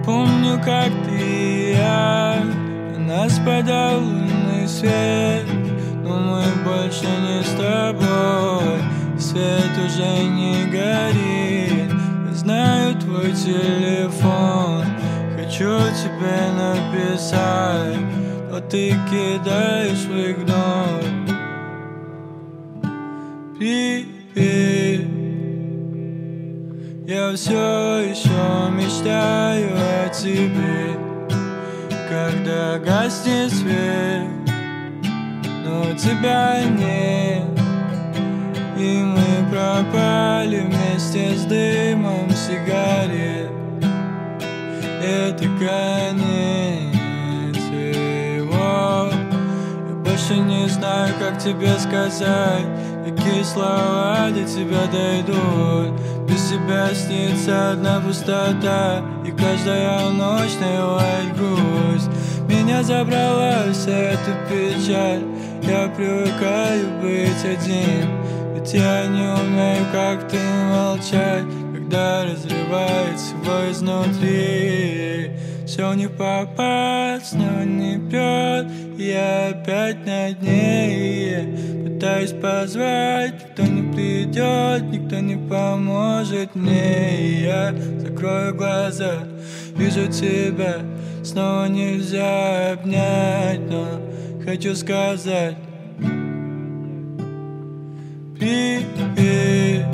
помню, как ты и я, на нас падал лунный свет, но мы больше не с тобой, свет уже не горит. Я знаю твой телефон, хочу тебе написать, но ты кидаешь в игнор. Привет, я все еще мечтаю о тебе, когда гаснет свет, но тебя нет, и мы пропали вместе с дымом сигарет. Это конец его. Я больше не знаю, как тебе сказать, какие слова до тебя дойдут. Без тебя снится одна пустота, и каждая ночь навевает грусть. Меня забрала вся эта печаль, я привыкаю быть один, ведь я не умею, как ты, молчать, когда разрывает всего изнутри. Все не попасть, но не бьет, и я опять на дне. Пытаюсь позвать, никто не придет, никто не поможет мне. И я закрою глаза, вижу тебя, снова нельзя обнять, но хочу сказать привет.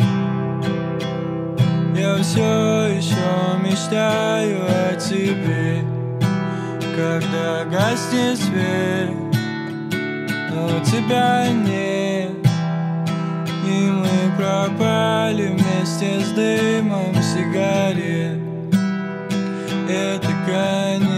Я все еще мечтаю о тебе, когда гаснет свет, но тебя нет, и мы пропали вместе с дымом сигарет. Это конец.